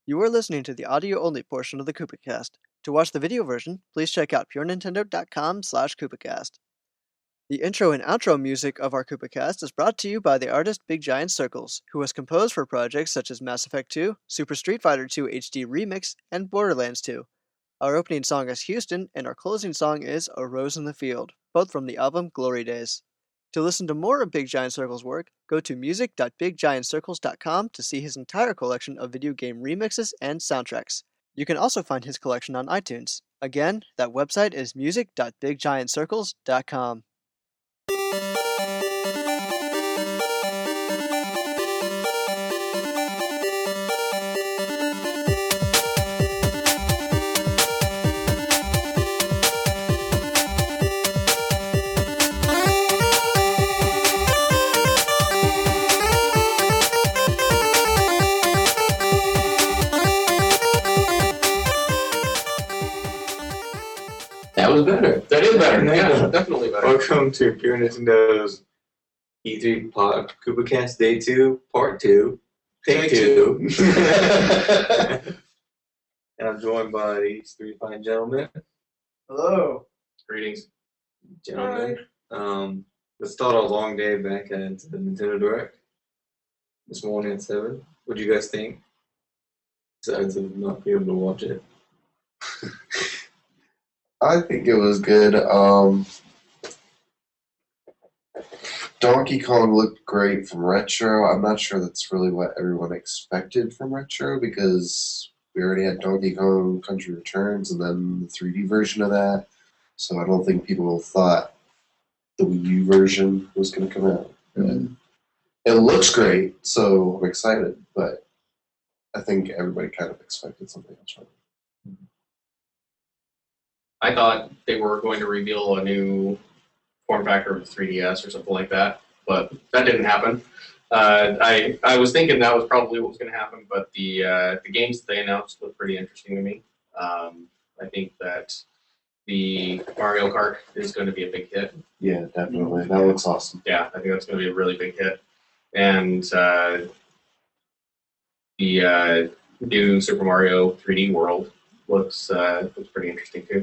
You are listening to the audio-only portion of the KoopaCast. To watch the video version, please check out purenintendo.com/KoopaCast. The intro and outro music of our KoopaCast is brought to you by the artist Big Giant Circles, who has composed for projects such as Mass Effect 2, Super Street Fighter 2 HD Remix, and Borderlands 2. Our opening song is Houston, and our closing song is A Rose in the Field, both from the album Glory Days. To listen to more of Big Giant Circle's work, go to music.biggiantcircles.com to see his entire collection of video game remixes and soundtracks. You can also find his collection on iTunes. Again, that website is music.biggiantcircles.com. That was better. That is better. Yeah, definitely better. Welcome to Pure Nintendo's E3 KoopaCast Day 2, Part 2. Take 2. And I'm joined by these three fine gentlemen. Hello. Greetings. Gentlemen. Let's start our long day back at the Nintendo Direct this morning at 7. What do you guys think? Besides of not being able to watch it. I think it was good. Donkey Kong looked great from Retro. I'm not sure that's really what everyone expected from Retro because we already had Donkey Kong Country Returns and then the 3D version of that. So I don't think people thought the Wii U version was going to come out. And it looks great, so I'm excited, but I think everybody kind of expected something else from it. I thought they were going to reveal a new form factor of 3DS or something like that, but that didn't happen. I was thinking that was probably what was going to happen, but the games that they announced look pretty interesting to me. I think that the Mario Kart is going to be a big hit. Yeah, definitely. That looks awesome. Yeah, I think that's going to be a really big hit. And the new Super Mario 3D World looks pretty interesting too.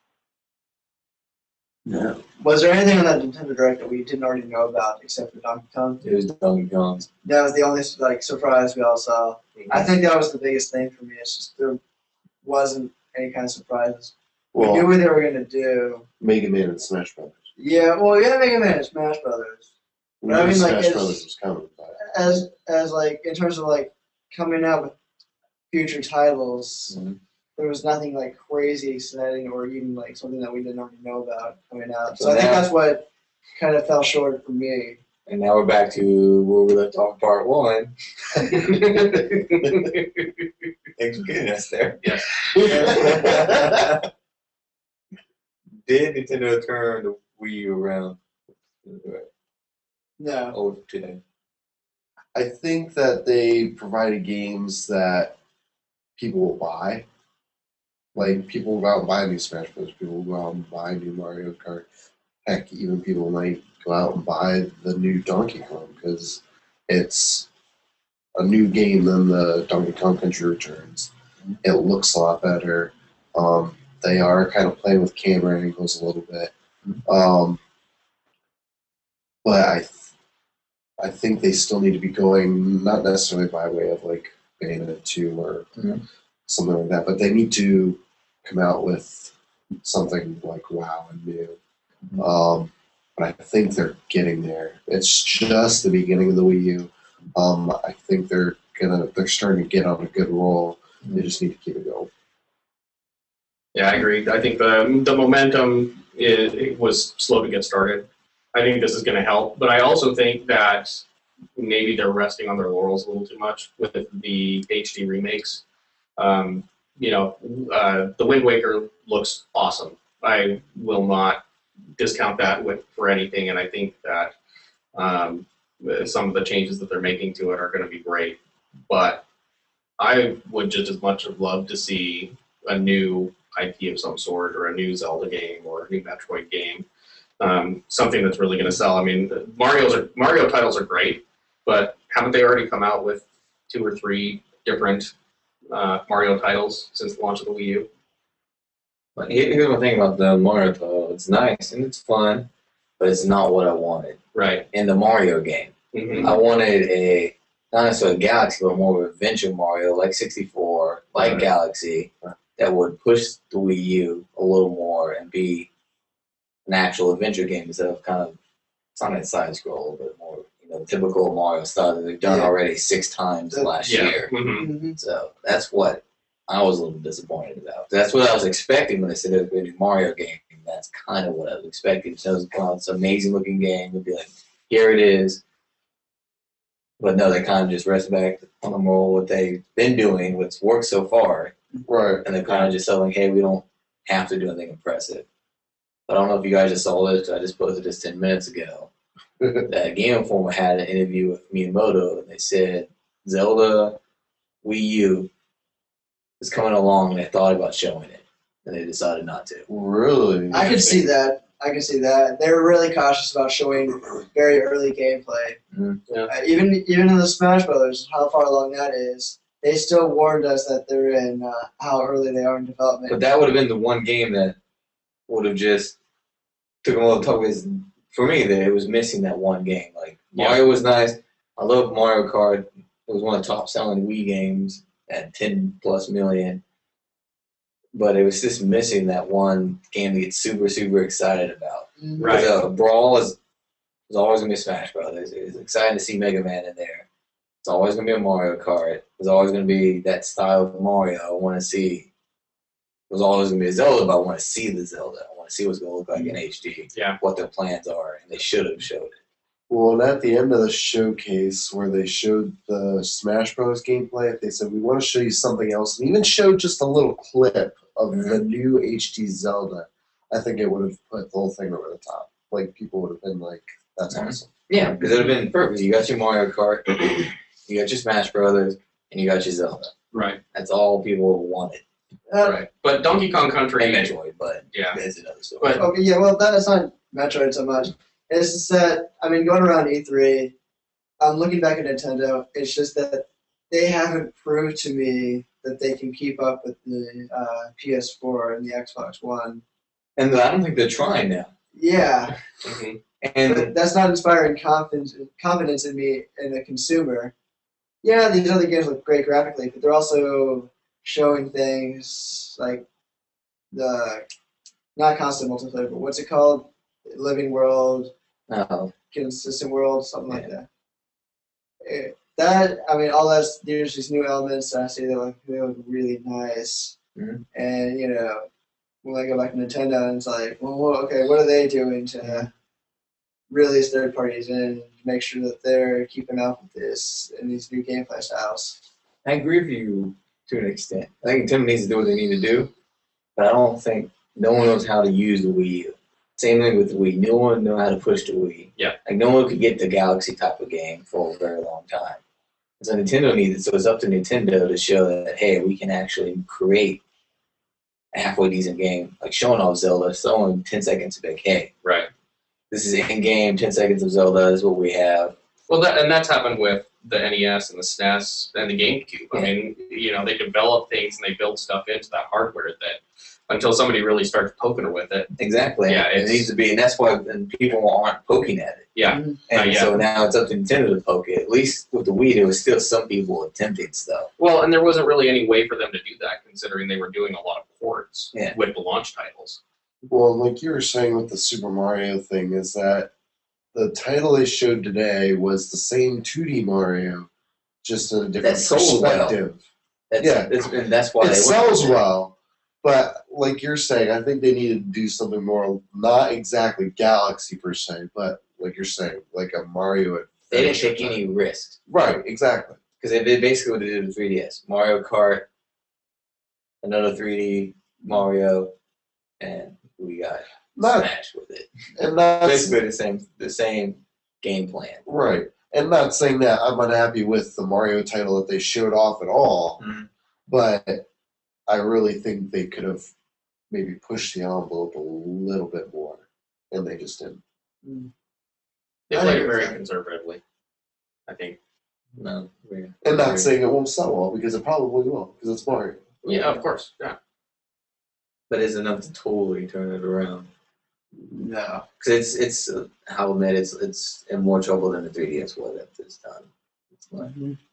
Yeah. Was there anything on that Nintendo Direct that we didn't already know about except for Donkey Kong? It was Donkey Kong. That was the only surprise we all saw. I think that was the biggest thing for me. It's just there wasn't any kind of surprises. We knew what they were going to do. Mega Man and Smash Brothers. Yeah, well, yeah, Mega Man and Smash Brothers. But I mean, Smash Brothers was coming. As like in terms of like coming out with future titles. Mm-hmm. There was nothing like crazy exciting or even like something that we didn't already know about coming out. So I think that's what kind of fell short for me. And now we're back to where we left off Part 1. Thanks for getting us there. Yes. Did Nintendo turn the Wii U around? No. Over today. I think that they provided games that people will buy. Like, people will go out and buy a new Smash Bros. People will go out and buy a new Mario Kart. Heck, even people might go out and buy the new Donkey Kong because it's a new game than the Donkey Kong Country Returns. It looks a lot better. They are kind of playing with camera angles a little bit. But I think they still need to be going, not necessarily by way of like Bayonetta 2 or something like that, but they need to come out with something like WoW and new. But I think they're getting there. It's just the beginning of the Wii U. I think they're starting to get on a good roll. They just need to keep it going. Yeah, I agree. I think the momentum it was slow to get started. I think this is going to help, but I also think that maybe they're resting on their laurels a little too much with the HD remakes. The Wind Waker looks awesome. I will not discount that for anything, and I think that some of the changes that they're making to it are going to be great. But I would just as much have loved to see a new IP of some sort, or a new Zelda game, or a new Metroid game. Something that's really going to sell. I mean, Mario titles are great, but haven't they already come out with 2 or 3 different Mario titles since the launch of the Wii U. But here's my thing about the Mario title. It's nice and it's fun, but it's not what I wanted Right. in the Mario game. Mm-hmm. I wanted not necessarily a Galaxy, but more of an adventure Mario, like 64, like Right. Galaxy, that would push the Wii U a little more and be an actual adventure game instead of kind of, it's not a side scroll, but more, the typical Mario style that they've done already 6 times last year. Mm-hmm. So that's what I was a little disappointed about. That's what I was expecting when they said it was going to be a Mario game. That's kind of what I was expecting. So it was this amazing looking game. It'd be like, here it is. But no, they kind of just rest back on the moral what they've been doing, what's worked so far. Right. And they're kind of just telling, hey, we don't have to do anything impressive. But I don't know if you guys just saw this. I just posted this 10 minutes ago. That Game Informer had an interview with Miyamoto, and they said Zelda Wii U is coming along, and they thought about showing it, and they decided not to. Really? I can see that. They were really cautious about showing very early gameplay. Mhm. Yeah. Even in the Smash Brothers, how far along that is, they still warned us that they're in how early they are in development. But that would have been the one game that would have just took them all the talk. Because for me, it was missing that one game. Like Mario was nice. I love Mario Kart. It was one of the top selling Wii games at 10+ million. But it was just missing that one game to get super, super excited about. Right. Because Brawl is always going to be Smash Brothers. It's exciting to see Mega Man in there. It's always going to be a Mario Kart. It's always going to be that style of Mario I want to see. It was always going to be a Zelda, but I want to see the Zelda. I want to see what's going to look like in HD. Yeah. What their plans are, and they should have showed it. Well, and at the end of the showcase where they showed the Smash Bros. Gameplay, they said, we want to show you something else, and even showed just a little clip of the new HD Zelda. I think it would have put the whole thing over the top. Like, people would have been like, that's awesome. Yeah, because it would have been perfect. You got your Mario Kart, you got your Smash Brothers, and you got your Zelda. Right. That's all people wanted. Right. But Donkey Kong Country. And Metroid, but Yeah. that's another story. But Okay, yeah, well, that's not Metroid so much. It's just that, going around E3, I'm looking back at Nintendo, it's just that they haven't proved to me that they can keep up with the PS4 and the Xbox One. And I don't think they're trying now. Yeah, mhm. And but that's not inspiring confidence in me, in the consumer. Yeah, these other games look great graphically, but they're also showing things like the, not constant multiplayer, but what's it called? Living World, consistent world, something like that. All that's, there's these new elements that I see that they look really nice. Mhm. And, when I go back to Nintendo, and it's like, well, okay, what are they doing to release third parties and make sure that they're keeping up with this and these new gameplay styles? I agree with you to an extent. I think Nintendo needs to do what they need to do, but I don't think no one knows how to use the Wii U. Same thing with the Wii. No one knows how to push the Wii. Yeah. Like no one could get the Galaxy type of game for a very long time. So Nintendo needs it. So it's up to Nintendo to show that, hey, we can actually create a halfway decent game. Like showing off Zelda, showing 10 seconds of like, hey, Right. this is in-game, 10 seconds of Zelda, this is what we have. Well, that's happened with the NES and the SNES and the GameCube. I mean, they develop things and they build stuff into that hardware that until somebody really starts poking with it. Exactly. Yeah, it needs to be, and that's why people aren't poking at it. Yeah. And Yeah. so now it's up to Nintendo to poke it. At least with the Wii, there was still some people attempting stuff. Well, and there wasn't really any way for them to do that, considering they were doing a lot of ports Yeah. with the launch titles. Well, like you were saying with the Super Mario thing, is that the title they showed today was the same 2D Mario, just in a different That sold well. perspective. That's why It they sells well, but like you're saying, I think they needed to do something more, not exactly Galaxy per se, but like you're saying, like a Mario. They didn't adventure take type. any risks. Right, exactly. Because they did basically what they did with 3DS. Mario Kart, another 3D Mario, and we got Not, Smash with it. and that's Basically the same game plan. right. And not saying that I'm unhappy with the Mario title that they showed off at all, Mhm. but I really think they could have maybe pushed the envelope a little bit more, and they just didn't. They I played agree it with very that. conservatively, I think. No. And not saying it won't sell well, because it probably will, because it's Mario. Yeah, of course. Yeah. But it's enough to totally turn it around. No. Because it's how I admit it's in more trouble than the 3DS was at this time. It's like,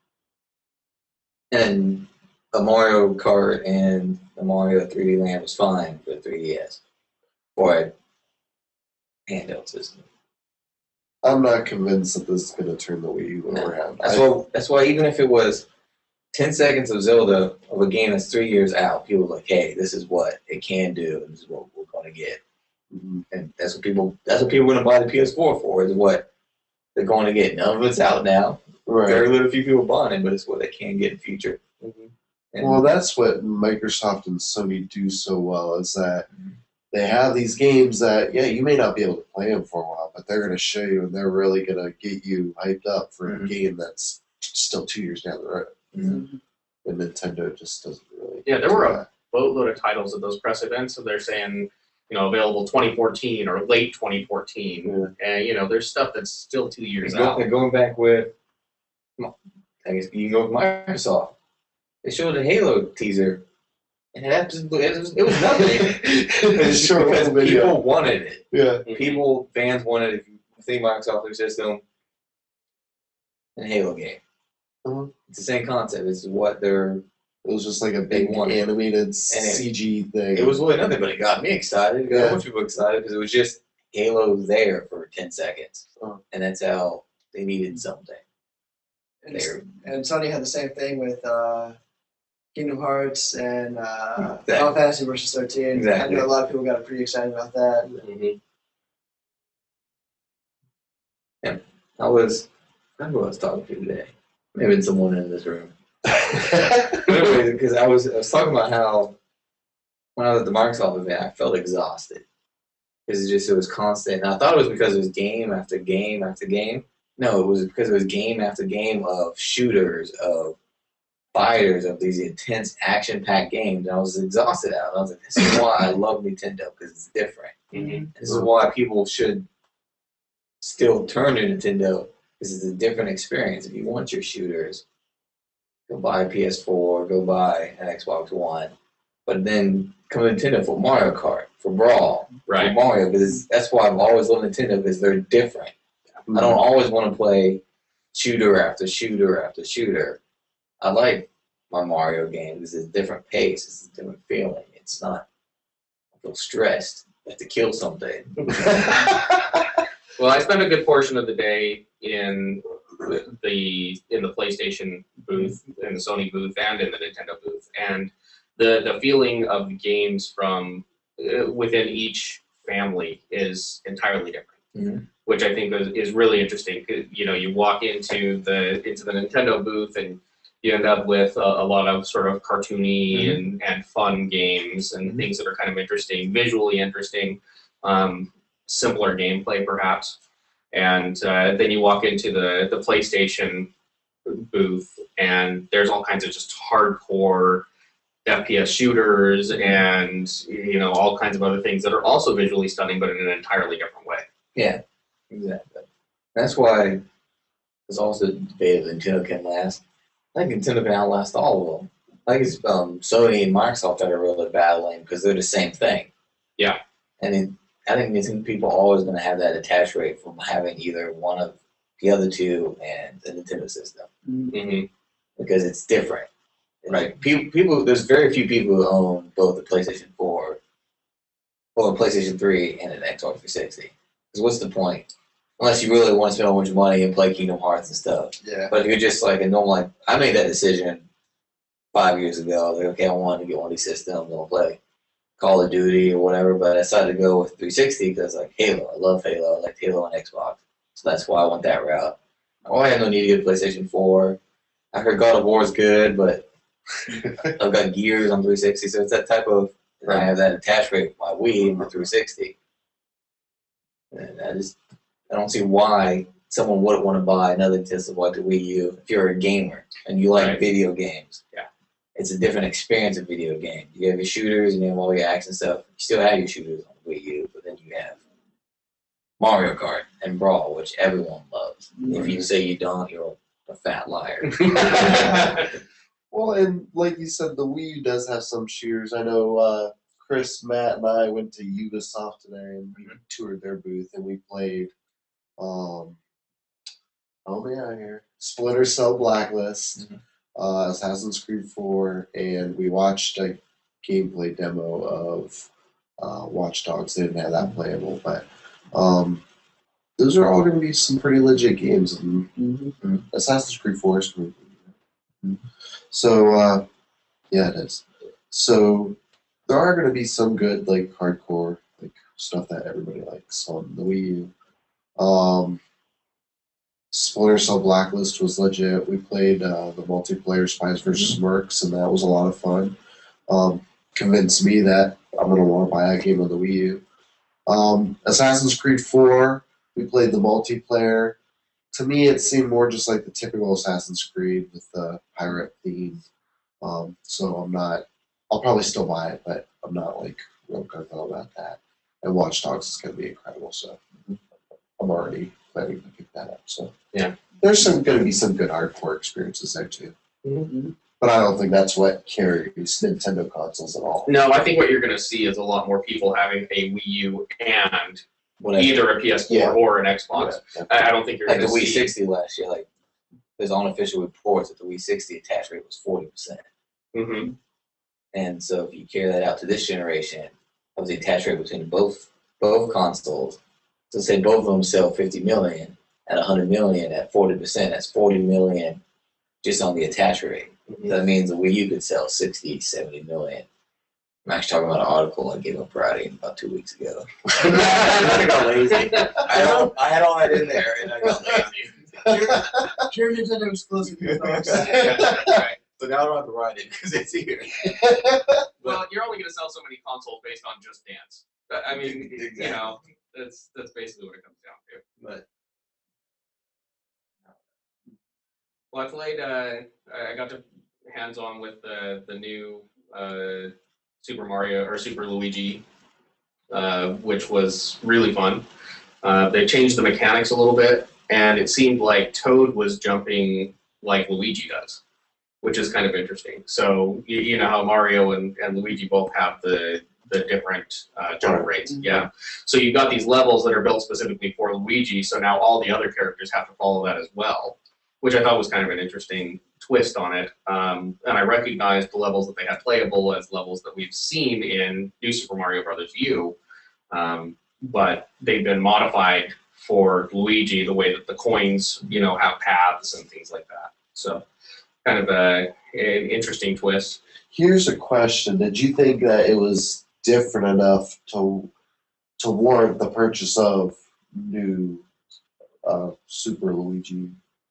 and a Mario Kart and the Mario 3D Land was fine for the 3DS or a handheld system. I'm not convinced that this is going to turn the Wii U around. That's why even if it was 10 seconds of Zelda of a game that's 3 years out, people are like, hey, this is what it can do, and this is what we're going to get. And that's what people are going to buy the PS4 for, is what they're going to get. None of it's out now. Right. Very little few people buying it, but it's what they can get in the future. And Well, that's what Microsoft and Sony do so well, is that they have these games that, yeah, you may not be able to play them for a while, but they're going to show you, and they're really going to get you hyped up for a game that's still 2 years down the road. Mhm. And Nintendo just doesn't really. Yeah, there do were that. a boatload of titles at those press events, so they're saying, available 2014 or late 2014, and there's stuff that's still 2 years out. going back with, I guess you can go with Microsoft. They showed a Halo teaser, and it was nothing. It's short because little video. people wanted it. Yeah. Fans wanted it. If you think Microsoft their system, and Halo game. It's the same concept. It's what they're. It was just like a big wanted. animated CG thing. It was really nothing, but it got me excited. It got a Yeah. bunch of people excited because it was just Halo there for 10 seconds. Oh. And that's how they needed something. And Sony had the same thing with Kingdom Hearts and Final Fantasy Versus 13. Exactly. I know a lot of people got pretty excited about that. Mm-hmm. I don't know who I was talking to today. Maybe it's someone in this room. Anyways, because I was talking about how when I was at the Microsoft event, I felt exhausted because it was constant. And I thought it was because it was game after game after game. No, it was because it was game after game of shooters, of fighters, of these intense action-packed games. And I was exhausted out. And I was like, this is why I love Nintendo, because it's different. Mm-hmm. This is why people should still turn to Nintendo, because it's a different experience. If you want your shooters, go buy a PS4, go buy an Xbox One, but then come to Nintendo for Mario Kart, for Brawl, Right. for Mario, because that's why I've always loved Nintendo, because they're different. I don't always want to play shooter after shooter after shooter. I like my Mario games because it's a different pace, it's a different feeling. It's not, I feel stressed. I have to kill something. Well, I spent a good portion of the day in the PlayStation booth, in the Sony booth, and in the Nintendo booth, and the feeling of the games from within each family is entirely different. Mhm. Which I think is really interesting. You walk into the Nintendo booth and you end up with a lot of sort of cartoony and fun games and things that are kind of interesting, visually interesting, simpler gameplay perhaps. And then you walk into the PlayStation booth and there's all kinds of just hardcore FPS shooters and all kinds of other things that are also visually stunning, but in an entirely different way. Yeah, exactly. That's why there's also a debate if Nintendo can last. I think Nintendo can outlast all of them. I think it's Sony and Microsoft that are really battling because they're the same thing. Yeah. And I think Nintendo people are always going to have that attach rate from having either one of the other two and the Nintendo system Mm-hmm. because it's different. Right. People, there's very few people who own both the PlayStation 4 or the PlayStation 3 and an Xbox 360. Because what's the point? Unless you really want to spend a bunch of money and play Kingdom Hearts and stuff. Yeah. But if you're just like a normal, I made that decision 5 years ago. I was like, okay, I wanted to get one of these systems. I'll play Call of Duty or whatever. But I decided to go with 360 because like Halo. I love Halo. I like Halo on Xbox. So that's why I went that route. Oh, I had no need to get a PlayStation 4. I heard God of War is good, but I've got Gears on 360. So it's that type of, I have that attach rate with my Wii and my 360. And I don't see why someone wouldn't want to buy another system like the Wii U if you're a gamer and you like Right. video games. Yeah. It's a different experience of video games. You have your shooters and you have all your action stuff. You still have your shooters on the Wii U, but then you have Mario Kart and Brawl, which everyone loves. If you say you don't, you're a fat liar. Well, and like you said, the Wii U does have some shooters. I know Chris, Matt, and I went to Ubisoft today and we toured their booth and we played. Oh man, here Splinter Cell Blacklist, Assassin's Creed 4, and we watched a gameplay demo of Watch Dogs. They didn't have that playable, but those are all going to be some pretty legit games. And Assassin's Creed 4 is going to be. So yeah, it is. So there are going to be some good like hardcore like stuff that everybody likes on the Wii U. Splinter Cell Blacklist was legit. We played the multiplayer Spies vs. Mercs, and that was a lot of fun. Convinced me that I'm going to want to buy a game on the Wii U. Assassin's Creed 4, we played the multiplayer. To me, it seemed more just like the typical Assassin's Creed with the pirate theme. So I'm not. I'll probably still buy it, but I'm not like real gung-ho about that. And Watch Dogs is going to be incredible, so I'm already planning to pick that up. So yeah, there's going to be some good hardcore experiences there too. But I don't think that's what carries Nintendo consoles at all. No, I think what you're going to see is a lot more people having a Wii U and either a PS4 or an Xbox. Yeah. I don't think you're like going the to Wii see 60 last year. Like there's unofficial reports that the Wii 60 attach rate was 40%. Mm-hmm. And so if you carry that out to this generation, of the attach rate between both consoles, so say both of them sell 50 million at 100 million at 40%, that's 40 million just on the attach rate. Mm-hmm. That means the Wii U could sell 60, 70 million. I'm actually talking about an article I gave up writing about 2 weeks ago. I got lazy. I had all that in there, and I got lazy. Pure Nintendo exclusive. Right. So now I don't have to write it because it's here. Well, you're only going to sell so many consoles based on Just Dance. I mean, Exactly. you know, that's basically what it comes down to. But Well, I played. I got to hands-on with the new Super Mario or Super Luigi, which was really fun. They changed the mechanics a little bit, and it seemed like Toad was jumping like Luigi does, which is kind of interesting. So you know how Mario and Luigi both have the different jump rates. Yeah. So you've got these levels that are built specifically for Luigi, so now all the other characters have to follow that as well, which I thought was kind of an interesting twist on it. And I recognized the levels that they had playable as levels that we've seen in New Super Mario Bros. U, but they've been modified for Luigi the way that the coins, you know, have paths and things like that. So kind of an interesting twist. Here's a question: did you think that it was different enough to warrant the purchase of new Super Luigi?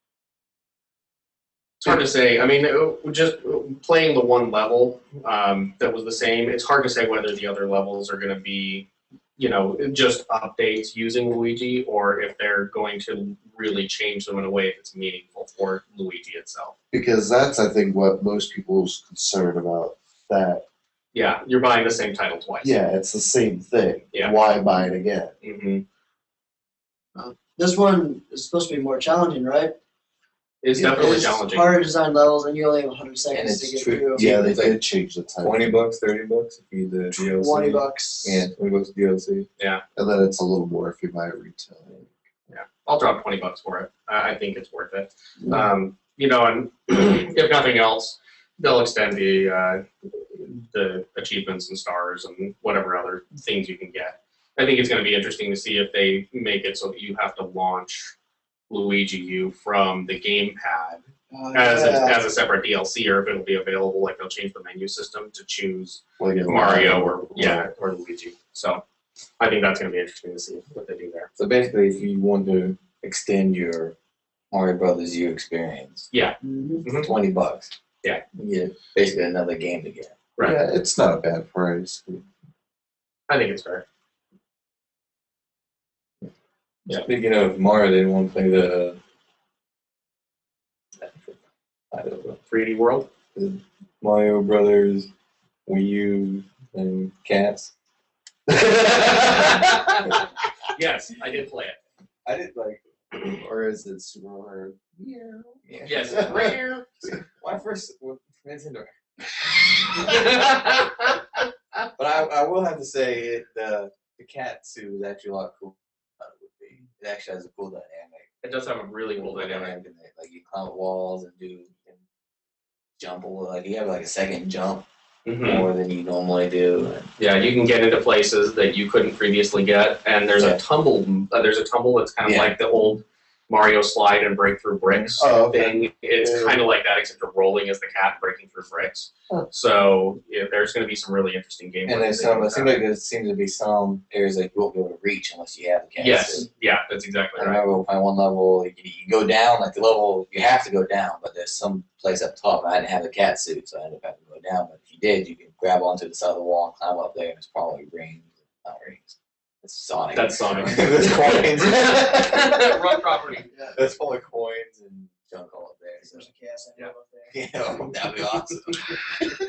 It's hard to say. I mean, just playing the one level that was the same, it's hard to say whether the other levels are going to be, you know, just updates using Luigi, or if they're going to really change them in a way that's meaningful for Luigi itself. Because that's, I think, what most people's concerned about. That Yeah, you're buying the same title twice. yeah, it's the same thing. Yeah. Why buy it again? Mm-hmm. This one is supposed to be more challenging, right? It's definitely challenging. Harder design levels, and you only have 100 And seconds to it's get true. through. Yeah, they It's like did change the time. $20, $30 if you the DLC. $20. Yeah, $20 DLC. And then it's a little more if you buy it retail. I'll drop $20 for it. I think it's worth it. You know, and if nothing else, they'll extend the achievements and stars and whatever other things you can get. I think it's going to be interesting to see if they make it so that you have to launch Luigi U from the gamepad as a separate DLC, or if it'll be available, like they'll change the menu system to choose Mario or Luigi. So I think that's going to be interesting to see what they do there. So basically, if you want to extend your Mario Brothers U experience, $20. Yeah. You get basically another game to get. Right. Yeah, it's not a bad price. I think it's fair. Yeah. Speaking of Mario, they didn't want to play the I don't know, 3D World? Mario Brothers, Wii U, and Cats. Yes, I did play it. I did like. Or is it Super Mario? Yeah. Yeah. Yes, rare. Why first Nintendo? But I will have to say the cat suit is actually a lot cooler than I thought it would be. It actually has a cool dynamic. It does have a really cool dynamic. in it. Like you climb walls and you can jump a little. Like you have like a second jump Mhm. more than you normally do. And Yeah, you can get into places that you couldn't previously get, and there's Yeah. a tumble. There's a tumble that's kind of Yeah. like the old Mario slide and break through bricks Oh, okay. thing. It's Yeah. kind of like that, except you're rolling as the cat and breaking through bricks. Huh. So yeah, there's going to be some really interesting gameplay. and there's some. It seems like there seems to be some areas that you won't be able to reach unless you have the cat Yes, suit. yeah, that's exactly I right. remember playing one level, you go down, like the level, you have to go down, but there's some place up top, and I didn't have a cat suit, so I ended up having to go down, but if you did, you can grab onto the side of the wall and climb up there, and it's probably rings, not rings. It's Sonic. That's Sonic. There's coins. Wrong property. Yeah. There's full of coins and junk all up there, so. There's a chaos Yeah. up there. Yeah, that'd be awesome.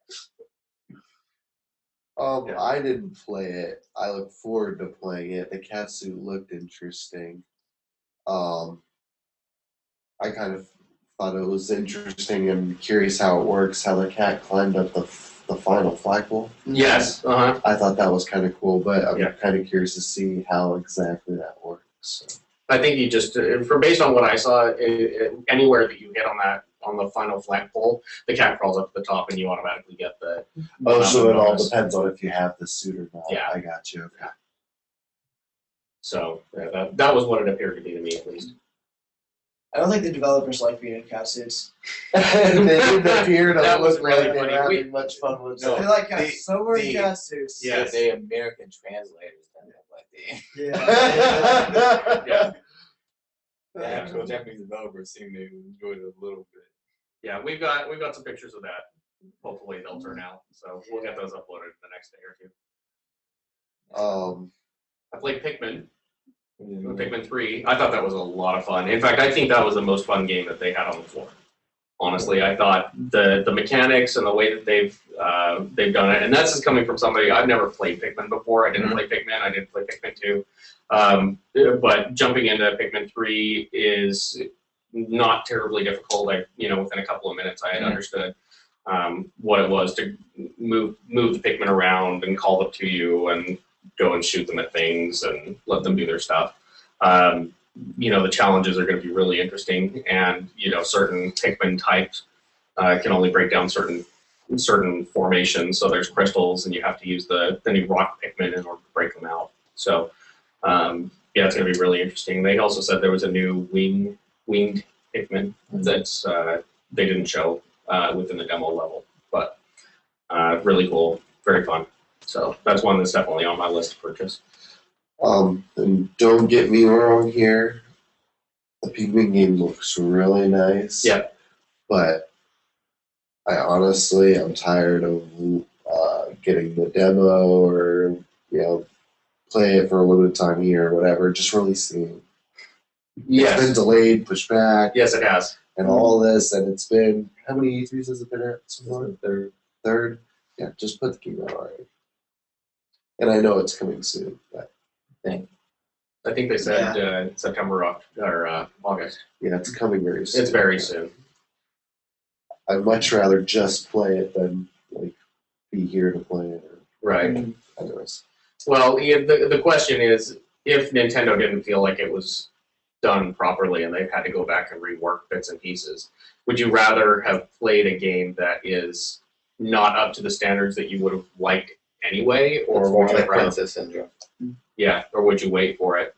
Yeah. I didn't play it. I look forward to playing it. The cat suit looked interesting. I kind of thought it was interesting and curious how it works, how the cat climbed up the final flagpole. Yes. Uh huh. I thought that was kind of cool, but I'm Yeah. kind of curious to see how exactly that works. So. I think you just, from based on what I saw, anywhere that you hit on the final flagpole, the cat crawls up to the top, and you automatically get the. Oh, so it all bonus. depends on if you have the suit or not. Yeah. I got you. Okay. So yeah, that was what it appeared to be to me, at least. I don't think the developers like being in cat suits. They didn't appear to That was look really like they funny. were We- having much fun with No. it. They like cats. the- So we're in the- cat suits. Yeah. The American translators done that, like the Yeah. the actual Japanese developers seem to enjoy it a little bit. Yeah, we've got some pictures of that. Hopefully they'll turn out. So we'll get those uploaded the next day or two. I played Pikmin. Pikmin 3. I thought that was a lot of fun. In fact, I think that was the most fun game that they had on the floor. Honestly, I thought the mechanics and the way that they've done it, and that's just coming from somebody I've never played Pikmin before. I didn't play Pikmin. I didn't play Pikmin 2. But jumping into Pikmin 3 is not terribly difficult. Within a couple of minutes, I had understood what it was to move the Pikmin around and call them to you and go and shoot them at things and let them do their stuff. The challenges are going to be really interesting, and certain Pikmin types can only break down certain formations. So there's crystals, and you have to use the new rock Pikmin in order to break them out. So it's going to be really interesting. They also said there was a new winged Pikmin that's they didn't show within the demo level, but really cool, very fun. So that's one that's definitely on my list to purchase. And don't get me wrong here. The Pikmin game looks really nice. Yeah. But I honestly am tired of getting the demo or play it for a limited time here or whatever. Just releasing. It's been Yes, delayed, pushed back, yes, it has. and all this, and it's been how many E3s has it been at so far? Third. Yeah, just put the game out already. And I know it's coming soon, but I think they said September or August. yeah, it's coming very soon. It's very soon. I'd much rather just play it than be here to play it. Right. Anyways, Well, the question is, if Nintendo didn't feel like it was done properly and they've had to go back and rework bits and pieces, would you rather have played a game that is not up to the standards that you would have liked anyway, or It's more would you like rather, Princess Syndrome. or would you wait for it?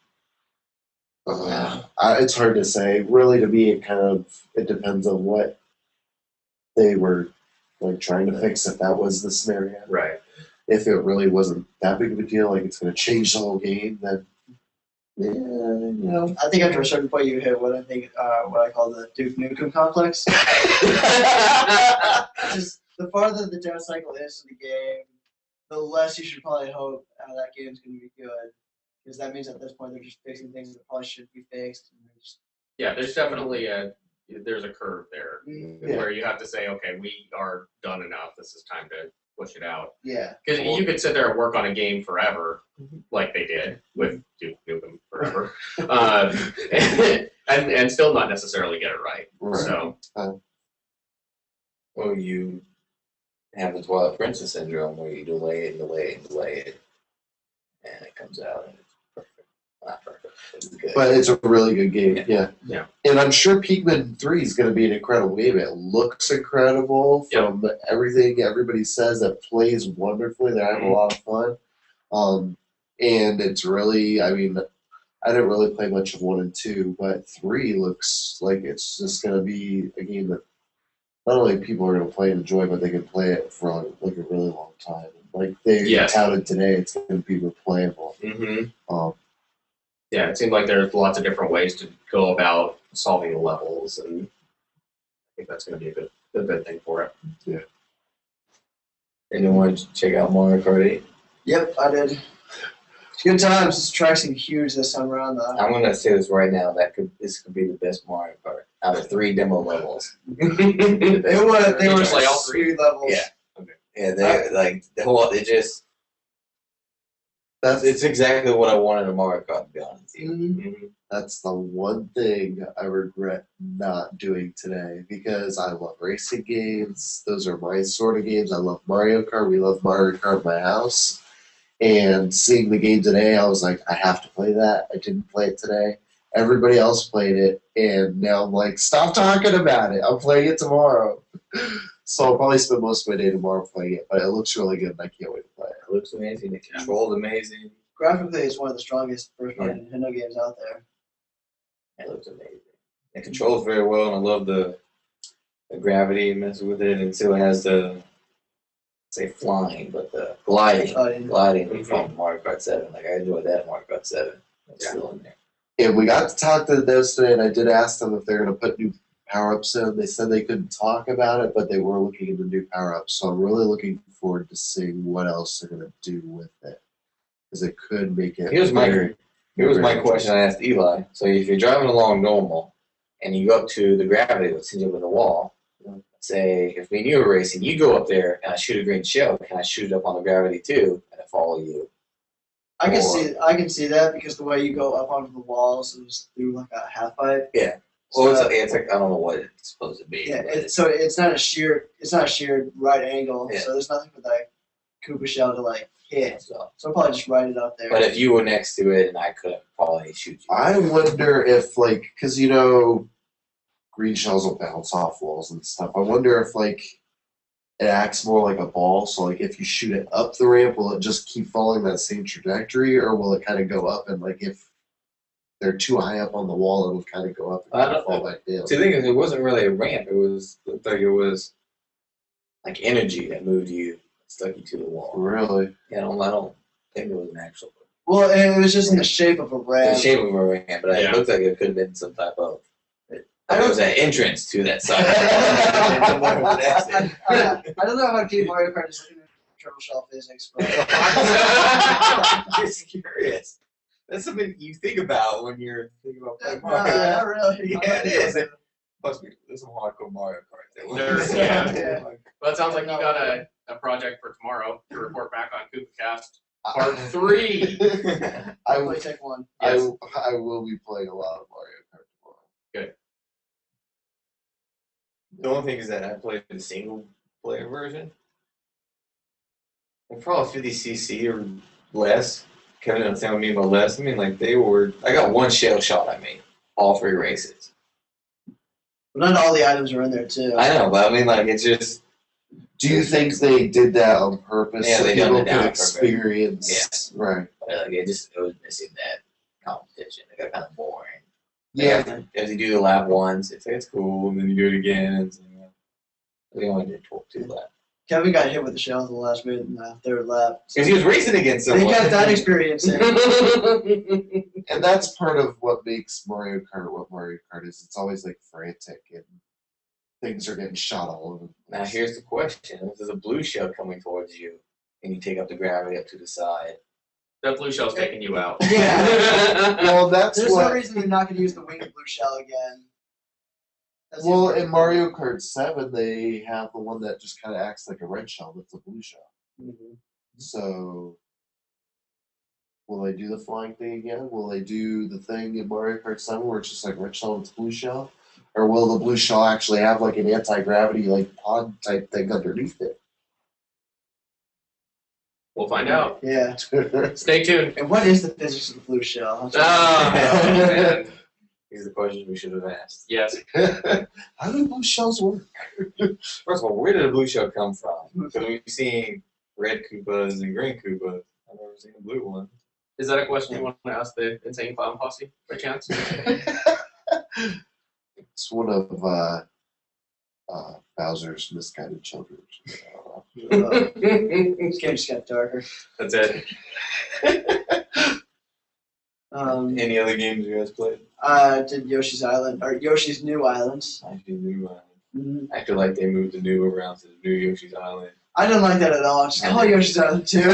it's hard to say. Really, to me, it depends on what they were trying to fix. If that was the scenario, Right. if it really wasn't that big of a deal, like it's going to change the whole game, then I think after a certain point you hit what I call the Duke Nukem complex. Just the farther the down cycle is to the game, the less you should probably hope that game's going to be good. Because that means at this point they're just fixing things that probably shouldn't be fixed. And Yeah, there's definitely there's a curve there Yeah. where you have to say, okay, we are done enough. This is time to push it out. yeah. Because you could sit there and work on a game forever, like they did with Duke Nukem, forever, and still not necessarily get it right. Right. So Or you have the Twilight Princess syndrome where you delay it, and it comes out and it's perfect. Not perfect, but it's good. But it's a really good game, yeah. Yeah. And I'm sure Pikmin 3 is going to be an incredible game. It looks incredible from everything everybody says. It plays wonderfully. They're having a lot of fun. And it's really, I mean, I didn't really play much of 1 and 2, but 3 looks like it's just going to be a game that not only people are going to play and enjoy, but they can play it for like a really long time. Like they touted today, it's going to be replayable. Yeah, it seems like there's lots of different ways to go about solving the levels, and I think that's going to be a good thing for it. Yeah. Anyone check out Mario Kart 8? Yep, I did. Good times. This track seemed huge this time around, though. I'm gonna say this right now. This could be the best Mario Kart out of 3 demo levels. They were just play all three levels. Yeah. Yeah, it's exactly what I wanted in Mario Kart, to be honest with you. Mm-hmm. That's the one thing I regret not doing today because I love racing games. Those are my sort of games. I love Mario Kart. We love Mario Kart in my house. And seeing the game today, I was like, I have to play that. I didn't play it today. Everybody else played it. And now I'm like, stop talking about it. I'm playing it tomorrow. So I'll probably spend most of my day tomorrow playing it. But it looks really good, and I can't wait to play it. It looks amazing. The control's amazing. Graphically, it's one of the strongest first-party Nintendo games out there. It looks amazing. It controls very well, and I love the gravity messing with it. It still has the, say flying, but the gliding from Mario Kart 7. Like, I enjoyed that in Mario Kart 7. It's still in there. And we got to talk to the devs today, and I did ask them if they're going to put new power-ups in. They said they couldn't talk about it, but they were looking into new power-ups. So I'm really looking forward to seeing what else they're going to do with it. Because it could make it Here's my question I asked Eli. So if you're driving along normal, and you go up to the gravity that sends you up in the wall, say, if me and you were racing, you go up there, and I shoot a green shell, can I shoot it up on the gravity too, and I follow you? I can see that because the way you go up onto the walls is through like a half pipe. Yeah. Well, it's like I don't know what it's supposed to be. Yeah. So it's not a sheer right angle. Yeah. So there's nothing for that Koopa shell to like hit. So I'll probably just write it up there. But if you were next to it and I couldn't probably shoot you. I wonder if, like, because, green shells will bounce off walls and stuff. I wonder if, like, it acts more like a ball. So, like, if you shoot it up the ramp, will it just keep following that same trajectory? Or will it kind of go up and, like, if they're too high up on the wall, it'll kind of go up and kind of fall back down? See, the thing is, it wasn't really a ramp. It looked like it was, like, energy that moved you, stuck you to the wall. Really? Yeah, I don't think it was an actual. Well, it was just in the shape of a ramp. The shape of a ramp, but it looked like it could have been some type of. It was an entrance to that side. I don't know how deep Mario Kart is looking at turtle shell physics, but I'm just curious. That's something you think about when you're thinking about playing Mario Kart. not really. Yeah, it is. It must be. There's some hardcore Mario Kart there. Yeah. Well, it sounds like you got a project for tomorrow to report back on KoopaCast Part 3. I Only will take one. I will be playing a lot of Mario Kart tomorrow. Good. The only thing is that I played the single player version. And probably 50cc or less. Kevin understand what I mean by less. I mean, like, I got one shell shot at me, all 3 races. But not all the items are in there, too. I know, but I mean, like, it's just. Do you think they did that on purpose? Yeah, so they done people it down could on experience. Yeah. Right. But, like, it was missing that competition. It got kind of boring. Yeah. As you do the lap once, it's cool, and then you do it again. And so, we only did 2 laps. Kevin got hit with the shell in the last minute in the third lap. Because he was racing against someone. He got that experience in. And that's part of what makes Mario Kart what Mario Kart is. It's always like frantic and things are getting shot all over. Now here's the question: if there's a blue shell coming towards you, and you take up the gravity up to the side, That blue shell's taking you out. Yeah. Well, that's There's what. no reason they're not going to use the winged blue shell again. Well, in Mario Kart 7, they have the one that just kind of acts like a red shell that's a blue shell. Mm-hmm. So Will they do the flying thing again? Will they do the thing in Mario Kart 7 where it's just like red shell and blue shell? Or will the blue shell actually have like an anti-gravity like pod type thing underneath it? We'll find out. Yeah. Stay tuned. And what is the physics of the blue shell? Oh, man. These are the questions we should have asked. Yes. How do blue shells work? First of all, where did the blue shell come from? Because we've seen red Koopas and green Koopas. I've never seen a blue one. Is that a question you want to ask the Insane Clown Posse by chance? It's one of Bowser's misguided children. This game just got darker. That's it. Any other games you guys played? Did Yoshi's Island, or Yoshi's New Island. Actually, New Island. Mm-hmm. I feel like they moved the new around to the new Yoshi's Island. I didn't like that at all. Just call it Yoshi's Island too.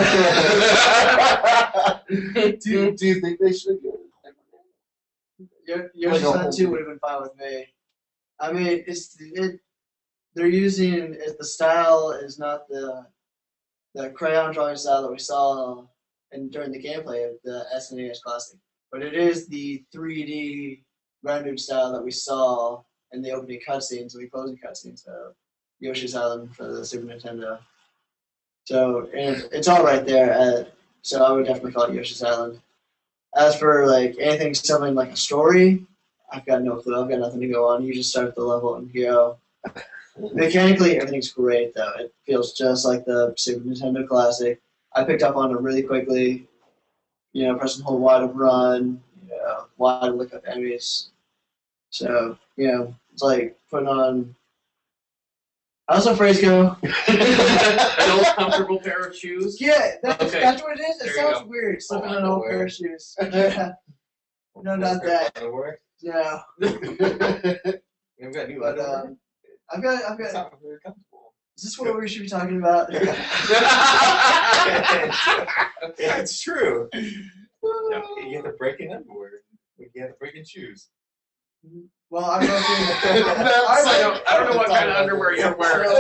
Do you think they should have Yoshi's Island 2 would have been fine with me. I mean, they're using the style is not the crayon drawing style that we saw during the gameplay of the SNES Classic, but it is the 3D rendered style that we saw in the opening cutscenes and the closing cutscenes of Yoshi's Island for the Super Nintendo. So it's all right there. So I would definitely call it Yoshi's Island. As for like anything something like a story, I've got no clue. I've got nothing to go on. You just start the level and go. Mechanically, everything's great though. It feels just like the Super Nintendo Classic. I picked up on it really quickly. You know, press and hold Y to run. You know, Y to look up enemies. So it's like putting on. How's a phrase go? An old comfortable pair of shoes. Yeah, that's what it is. It There you sounds go. weird. Slipping on an Underwear. old pair of shoes. No, not that. Underwear? No, We've got new but underwear. I've It's got. not very comfortable. Is this what we should be talking about? Yeah, it's true. Yeah. You have to break in underwear. You have to break in shoes. Well, I broke I don't know what kind of underwear you're wearing.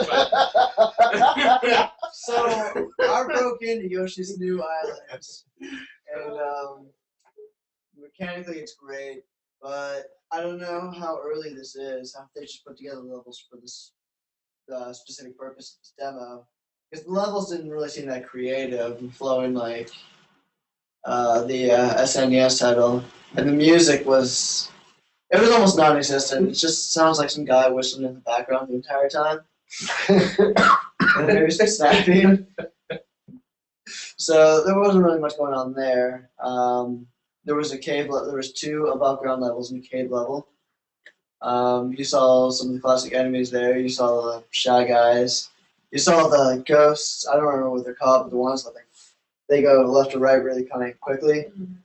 So I broke into Yoshi's New Island, and mechanically it's great, but I don't know how early this is. How they just put together levels for this specific purpose of this demo, because the levels didn't really seem that creative and flowing like the SNES title, and the music was. It was almost non-existent. It just sounds like some guy whistling in the background the entire time. And maybe it's snapping. So there wasn't really much going on there. There was a cave. There was 2 above ground levels in a cave level. You saw some of the classic enemies there. You saw the Shy Guys. You saw the ghosts. I don't remember what they're called, but the ones that they go left to right really kind of quickly.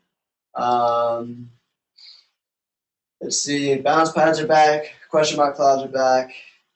Let's see, bounce pads are back, question mark clouds are back.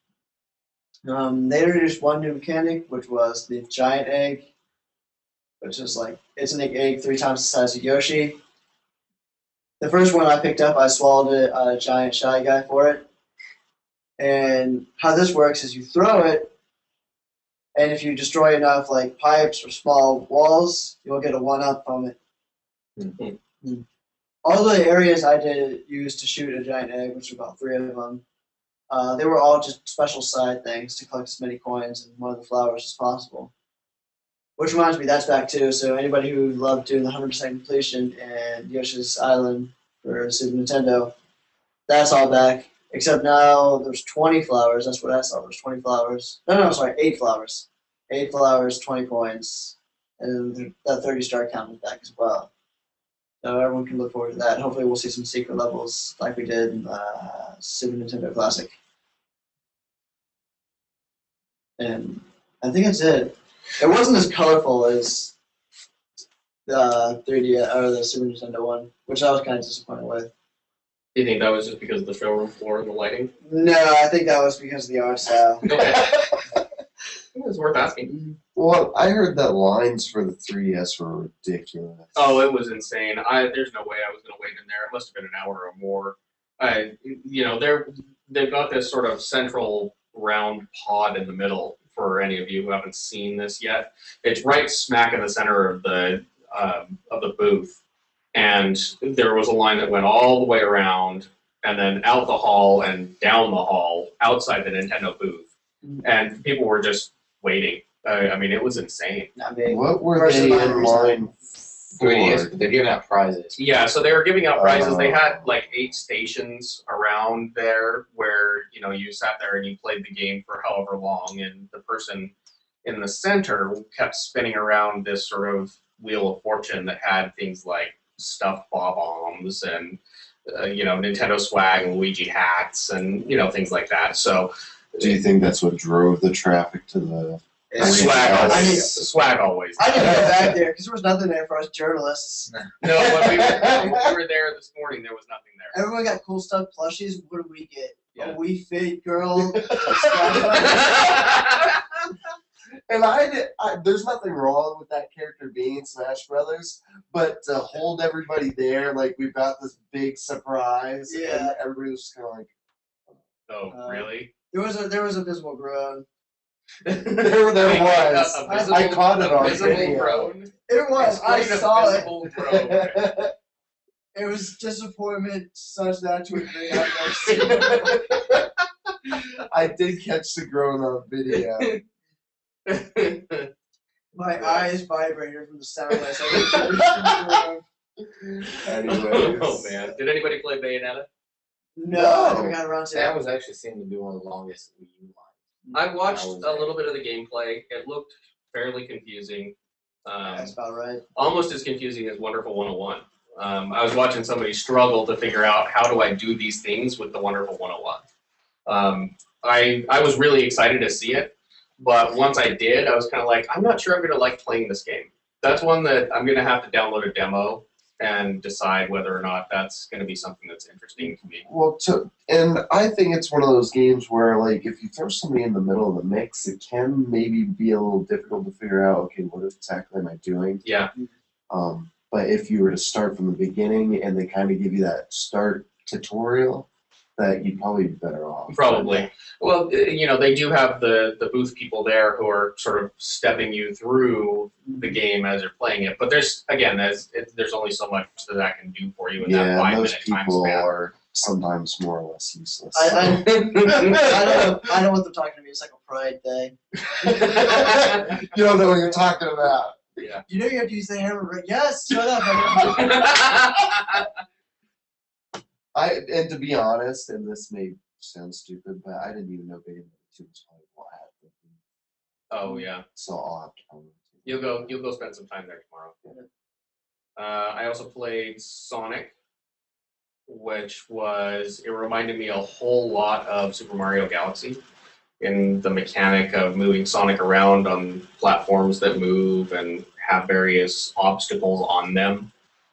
They introduced one new mechanic, which was the giant egg, which is like, it's an egg 3 times the size of Yoshi. The first one I picked up, I swallowed a giant Shy Guy for it. And how this works is you throw it, and if you destroy enough like pipes or small walls, you'll get a 1-up from it. Mm-hmm. All the areas I did use to shoot a giant egg, which were about 3 of them, they were all just special side things to collect as many coins and one of the flowers as possible. Which reminds me, that's back too. So anybody who loved doing the 100% completion and Yoshi's Island for Super Nintendo, that's all back. Except now there's 20 flowers. That's what I saw. There's 20 flowers. No, sorry, 8 flowers. 8 flowers, 20 coins, and that 30-star count is back as well. So everyone can look forward to that. Hopefully we'll see some secret levels like we did in Super Nintendo Classic. And I think that's it. It wasn't as colorful as the 3D or the Super Nintendo one, which I was kind of disappointed with. Do you think that was just because of the showroom floor and the lighting? No, I think that was because of the art style. Okay. It's worth asking. Well, I heard that lines for the 3DS were ridiculous. Oh, it was insane. There's no way I was going to wait in there. It must have been an hour or more. They've got this sort of central round pod in the middle. For any of you who haven't seen this yet, it's right smack in the center of the the booth, and there was a line that went all the way around, and then out the hall and down the hall outside the Nintendo booth, and people were just waiting. I mean, it was insane. I mean, What were they in line 3DS, for? but they're giving out prizes. Yeah, so they were giving out prizes. They had like 8 stations around there where, you know, you sat there and you played the game for however long, and the person in the center kept spinning around this sort of wheel of fortune that had things like stuffed bob-ombs and, you know, Nintendo swag and Luigi hats and, you know, things like that. So Do you think that's what drove the traffic to the? swag I always. mean- Swag always. I didn't go back there because there was nothing there for us journalists. No, when we were there this morning, there was nothing there. Everyone got cool stuff, plushies. What did we get? Yeah. A Wii Fit girl. And there's nothing wrong with that character being in Smash Brothers, but to hold everybody there, like we've got this big surprise, Yeah. and everybody was just kind of like, Oh, really? There was a visible groan. there was. I caught it on visible video. groan. It was. I Explain a saw it. visible groan. It was disappointment such that to a degree I've never seen. I did catch the groan on video. My eyes vibrated from the sound I saw. Anyways. Oh man! Did anybody play Bayonetta? No, I never got around to That it. was actually seemed to be one of the longest Wii U lines. I watched I was a little bit of the gameplay. It looked fairly confusing. That's about right. Almost as confusing as Wonderful 101. I was watching somebody struggle to figure out how do I do these things with the Wonderful 101. I was really excited to see it, but once I did, I was kind of like, I'm not sure I'm going to like playing this game. That's one that I'm going to have to download a demo and decide whether or not that's going to be something that's interesting to me. Well, and I think it's one of those games where, like, if you throw somebody in the middle of the mix, it can maybe be a little difficult to figure out, okay, what exactly am I doing? Yeah. But if you were to start from the beginning and they kind of give you that start tutorial, that you'd probably be better off. Probably. Well, you know, they do have the booth people there who are sort of stepping you through the game as you're playing it. But there's only so much that can do for you in that Yeah, 5 most minute time people span. are sometimes more or less useless. I don't want them talking to me. It's like a pride thing. You don't know what you're talking about. Yeah. You know you have to use the hammer. Right? Yes, shut up. And to be honest, and this may sound stupid, but I didn't even know Bayonetta 2 was playable at the Oh yeah. So I'll have to come with You'll go spend some time there tomorrow. I also played Sonic, which it reminded me a whole lot of Super Mario Galaxy in the mechanic of moving Sonic around on platforms that move and have various obstacles on them,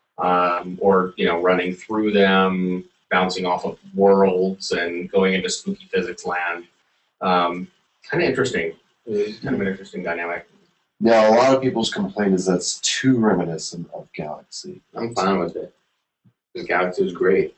or running through them, bouncing off of worlds and going into spooky physics land. Kind of interesting. It's kind of an interesting dynamic. Now, a lot of people's complaint is that's too reminiscent of Galaxy. I'm fine with it. The Galaxy was great.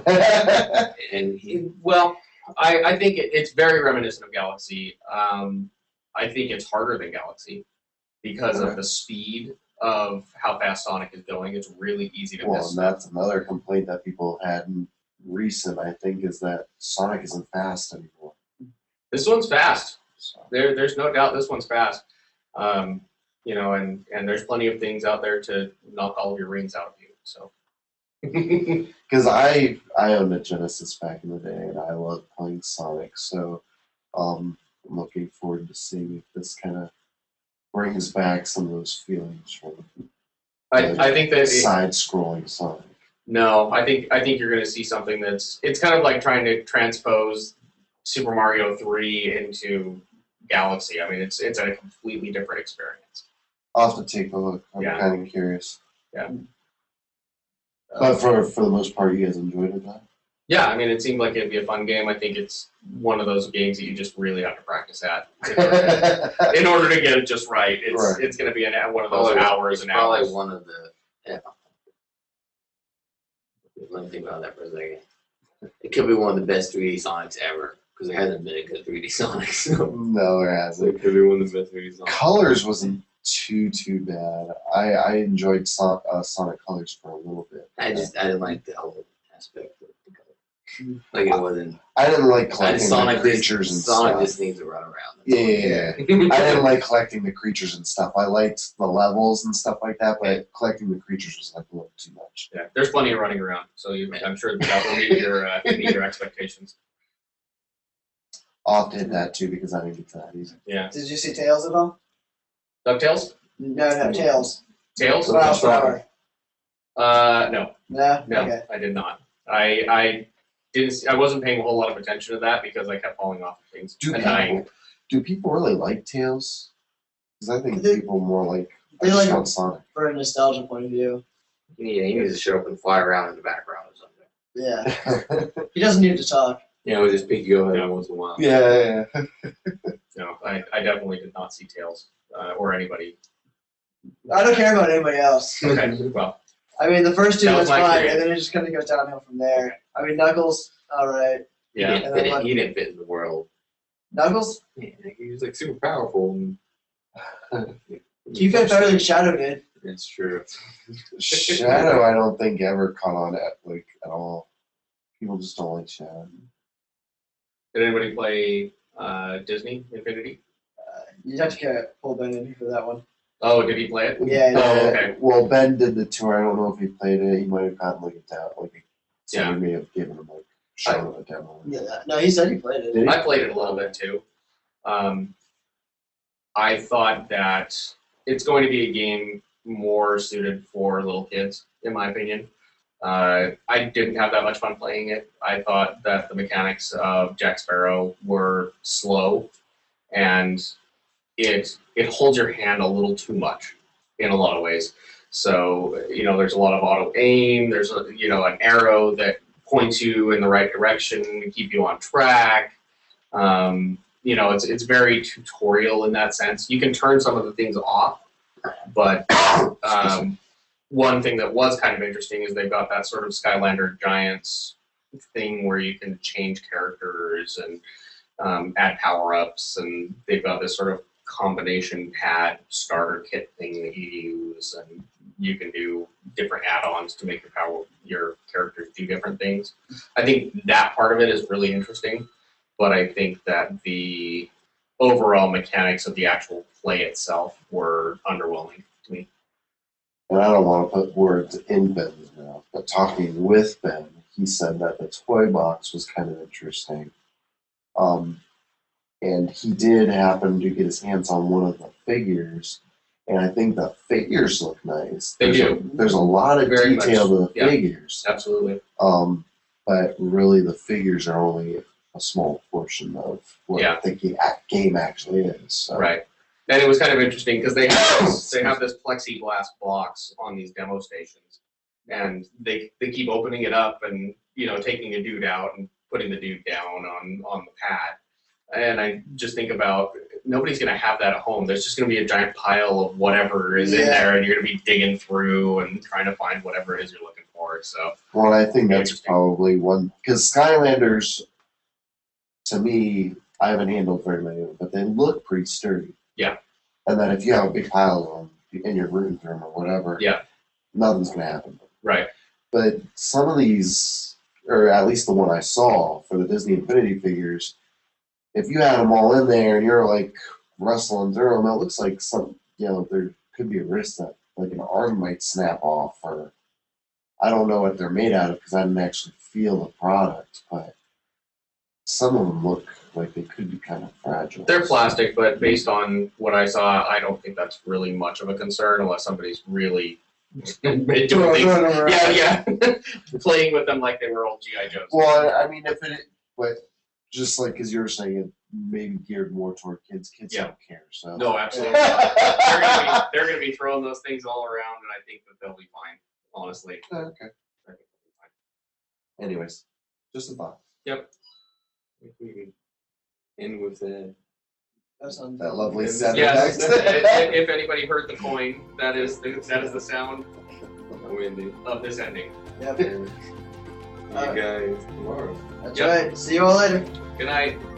And Well, I think it's very reminiscent of Galaxy. I think it's harder than Galaxy because of the speed of how fast Sonic is going. It's really easy to Well, miss. and that's another complaint that people have had in recent, I think, is that Sonic isn't fast anymore. This one's fast. So, There's no doubt this one's fast. And there's plenty of things out there to knock all of your rings out of you. So. because I owned a Genesis back in the day, and I loved playing Sonic. So I'm looking forward to seeing if this kind of brings back some of those feelings from I think that side-scrolling Sonic. No, I think you're going to see something it's kind of like trying to transpose Super Mario 3 into Galaxy. I mean, it's a completely different experience. I'll have to take a look. I'm Yeah. kind of curious. Yeah. But for the most part, you guys enjoyed it, huh? Yeah, I mean, it seemed like it'd be a fun game. I think it's one of those games that you just really have to practice at in order to get it just right. It's going to be one of those hours and probably hours. one of the. Yeah. Let me think about that for a second. It could be one of the best 3D Sonics ever because there hasn't been a good 3D Sonic. So No, there hasn't. it could be one of the best 3D Sonics. Colors wasn't too bad. I enjoyed Sonic Colors for a little bit. I didn't like the whole aspect of the color. Like it wasn't. I didn't like collecting Sonic the creatures and Sonic stuff. just needs to run around. Yeah. I didn't like collecting the creatures and stuff. I liked the levels and stuff like that, but collecting the creatures was like a little too much. Yeah, there's plenty of running around, so I'm sure that will meet your expectations. I'll have to hit that too because I didn't get to that either. Yeah. Did you see Tails at all? DuckTales? No, Tails. Tails? Wildflower. No, No. no, Okay. I did not. I didn't. I wasn't paying a whole lot of attention to that because I kept falling off of things and dying. Do people really like Tails? Because I think They- people more like they like- want Sonic. For a nostalgia point of view. Yeah, he needs to show up and fly around in the background or something. Yeah. He doesn't need to talk. Yeah, we'll just pick you up every once in a while. yeah. No, I definitely did not see Tails or anybody. I don't care about anybody else. Okay, well, I mean, the first two That was was my fine, period. and then it just kind of goes downhill from there. I mean, Knuckles, all right. yeah. He didn't fit in the world. Knuckles, Yeah, he was like super powerful. And he fit better than Shadow did. It's true. Shadow, I don't think ever caught on at all. People just don't like Shadow. Did anybody play Disney Infinity? You'd have to pull Ben in for that one. Oh, did he play it? Yeah, yeah. Oh, okay. Well, Ben did the tour. I don't know if he played it. He might have gotten like a down, somebody may have given him shown him a demo. Yeah. No, he said he played it. Did he? I played it a little bit too. I thought that it's going to be a game more suited for little kids, in my opinion. I didn't have that much fun playing it. I thought that the mechanics of Jack Sparrow were slow, and it holds your hand a little too much in a lot of ways. So, there's a lot of auto aim. There's an arrow that points you in the right direction to keep you on track. It's very tutorial in that sense. You can turn some of the things off, but one thing that was kind of interesting is they've got that sort of Skylander Giants thing where you can change characters and add power-ups, and they've got this sort of combination pad starter kit thing that you use, and you can do different add-ons to make your characters do different things. I think that part of it is really interesting, but I think that the overall mechanics of the actual play itself were underwhelming to me. And I don't want to put words in Ben's mouth, but talking with Ben, he said that the toy box was kind of interesting. And he did happen to get his hands on one of the figures, and I think the figures look nice. They There's a lot of Very detail to the yeah. figures. Absolutely. But really the figures are only a small portion of what Yeah. the game actually is. So. Right. And it was kind of interesting because they have this plexiglass box on these demo stations, and they keep opening it up and taking a dude out and putting the dude down on the pad. And I just think about nobody's going to have that at home. There's just going to be a giant pile of whatever is in there, and you're going to be digging through and trying to find whatever it is you're looking for. So, Well, I think that's Interesting. probably one because Skylanders, to me, I haven't handled very many of them, but they look pretty sturdy. Yeah. And then if you have a big pile of them in your room or whatever, Yeah. nothing's gonna happen. right. But some of these, or at least the one I saw for the Disney Infinity figures, if you had them all in there and you're like wrestling through them, it looks like there could be a risk that like an arm might snap off, or I don't know what they're made out of because I didn't actually feel the product, but some of them look like they could be kind of fragile. They're plastic, but based on what I saw, I don't think that's really much of a concern unless somebody's really doing things. Yeah. Playing with them like they were old G.I. Joes. Well, I mean, but just like as you were saying, it maybe geared more toward kids. Kids Yeah. don't care. So No, absolutely not. They're gonna be throwing those things all around, and I think that they'll be fine. Honestly. Okay. I think they'll be fine. Anyways, just a thought. Yep. If we could end with that. That lovely sound Yes. effect. If anybody heard the coin, that is the sound Wendy. of this ending. Yep. And see you guys tomorrow. That's Yep. right. See you all later. Good night.